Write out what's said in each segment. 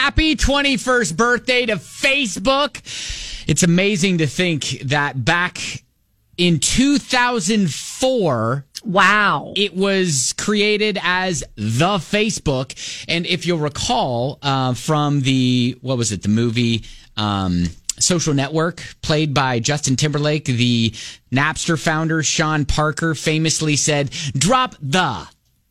Happy 21st birthday to Facebook. It's amazing to think that back in 2004, wow, it was created as the Facebook. And if you'll recall from the movie Social Network, played by Justin Timberlake, the Napster founder, Sean Parker, famously said, "Drop the."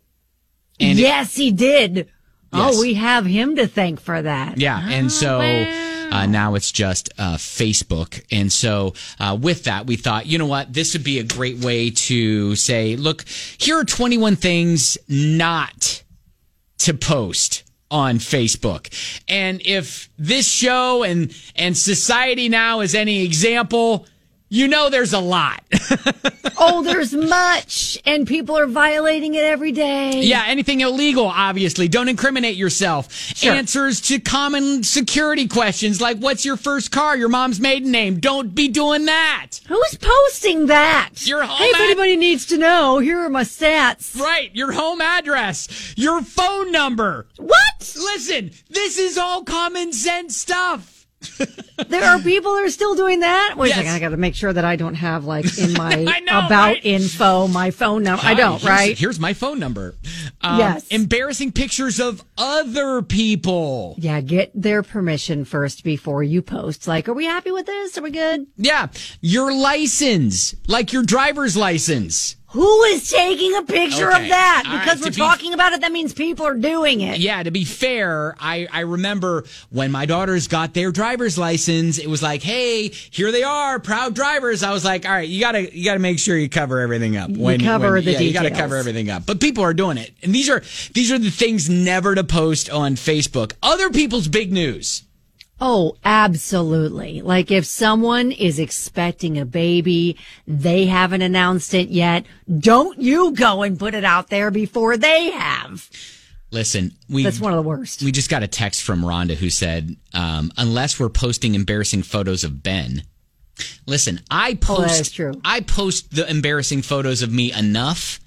And yes, he did. Yes. Oh, we have him to thank for that. Yeah, and so now it's just Facebook. And so with that, we thought, you know what, this would be a great way to say, look, here are 21 things not to post on Facebook. And if this show and society now is any example, you know there's a lot. Oh, there's much, and people are violating it every day. Yeah, anything illegal, obviously. Don't incriminate yourself. Sure. Answers to common security questions like, what's your first car, your mom's maiden name? Don't be doing that. Who's posting that? Your home hey, if anybody needs to know, here are my stats. Right, your home address, your phone number. What? Listen, this is all common sense stuff. There are people that are still doing that? Wait a second, Yes. I got to make sure that I don't have, like, in my I know, about right? info, my phone number. I don't, right? Here's my phone number. Yes. Embarrassing pictures of other people. Yeah, get their permission first before you post. Like, are we happy with this? Are we good? Yeah, your license, like your driver's license. Who is taking a picture Okay. of that? All Because right, we're to be- talking about it, that means people are doing it. Yeah, to be fair, I remember when my daughters got their driver's license, it was like, hey, here they are, proud drivers. I was like, all right, you gotta make sure you cover everything up. You cover the You gotta details. cover everything up. But people are doing it. And these are the things never to post on Facebook. Other people's big news. Oh, absolutely. Like if someone is expecting a baby, they haven't announced it yet, don't you go and put it out there before they have. Listen, That's one of the worst. We just got a text from Rhonda who said, unless we're posting embarrassing photos of Ben. Listen, I post that is true. I post the embarrassing photos of me enough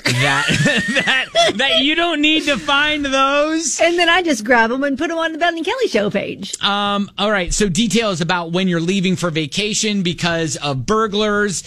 that you don't need to find those. And then I just grab them and put them on the Ben and Kelly Show page. All right. So details about when you're leaving for vacation because of burglars.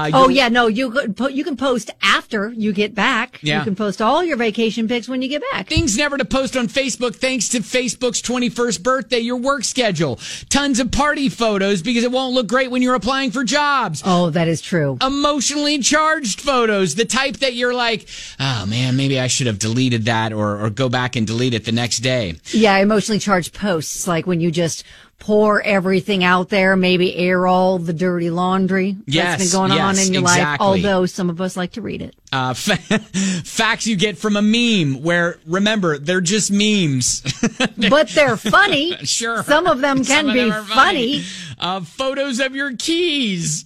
You can post after you get back. Yeah. You can post all your vacation pics when you get back. Things never to post on Facebook thanks to Facebook's 21st birthday, your work schedule. Tons of party photos because it won't look great when you're applying for jobs. Oh, that is true. Emotionally charged photos, the type that you're like, oh man, maybe I should have deleted that or go back and delete it the next day. Yeah, emotionally charged posts, like when you just pour everything out there, maybe air all the dirty laundry that's been going on in your life, although some of us like to read it. Facts you get from a meme where, remember, they're just memes. But they're funny. Sure. Some of them Some can of be them are funny. Photos of your keys.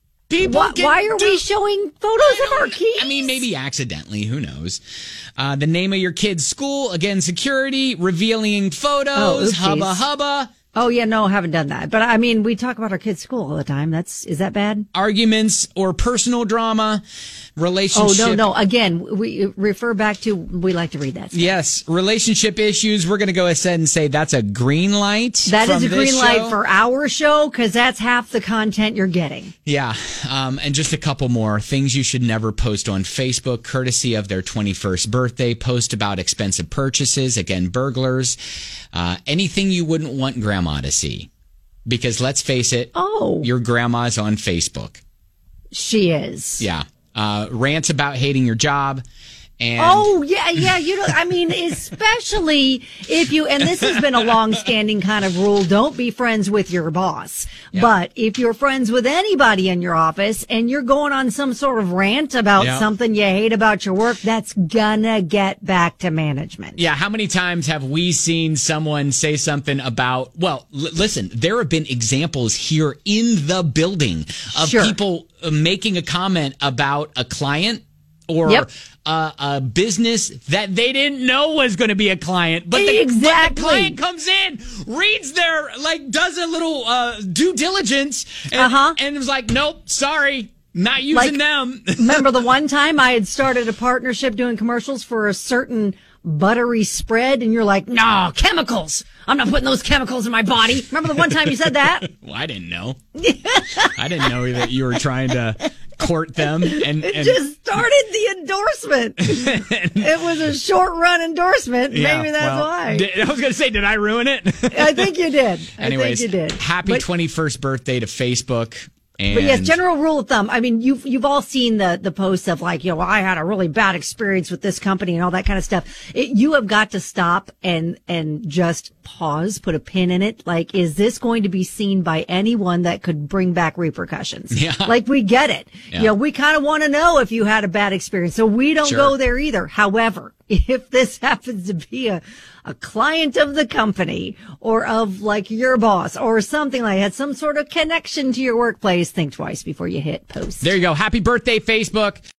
Why are we showing photos of our keys? I mean, maybe accidentally. Who knows? The name of your kid's school. Again, security. Revealing photos. oopsies. Hubba hubba. Oh, yeah, no, haven't done that. But, I mean, we talk about our kids' school all the time. Is that bad? Arguments or personal drama. Relationship. Oh, no. Again, we refer back to, we like to read that stuff. Yes. Relationship issues. We're going to go ahead and say that's a green light. That is from a green this light show. for our show because that's half the content you're getting. Yeah. And just a couple more things you should never post on Facebook, courtesy of their 21st birthday. Post about expensive purchases. Again, burglars. Anything you wouldn't want grandma to see. Because let's face it. Oh. Your grandma's on Facebook. She is. Yeah. Rants about hating your job. And Oh, yeah. I mean, especially if you, and this has been a long-standing kind of rule, don't be friends with your boss. Yeah. But if you're friends with anybody in your office and you're going on some sort of rant about Yeah. something you hate about your work, that's gonna get back to management. Yeah, how many times have we seen someone say something about, listen, there have been examples here in the building of Sure. people making a comment about a client or Yep. a business that they didn't know was going to be a client, but the Exactly. client comes in, reads does a little due diligence, and was like, nope, sorry, not using them. Remember the one time I had started a partnership doing commercials for a certain buttery spread, and you're like, no, chemicals. I'm not putting those chemicals in my body. Remember the one time you said that? Well, I didn't know. I didn't know that you were trying to court them. And it just started the endorsement. It was a short run endorsement. Yeah, Maybe that's why. I was going to say, did I ruin it? I think you did. Anyways, I think you did. Happy 21st birthday to Facebook. And but yes, general rule of thumb. I mean, you've all seen the posts of like, I had a really bad experience with this company and all that kind of stuff. You have got to stop and just pause, put a pin in it. Like, is this going to be seen by anyone that could bring back repercussions? Yeah. Like, we get it. Yeah. We kind of want to know if you had a bad experience, so we don't go there either. However, if this happens to be a client of the company or of like your boss or something like that, some sort of connection to your workplace, think twice before you hit post. There you go. Happy birthday, Facebook.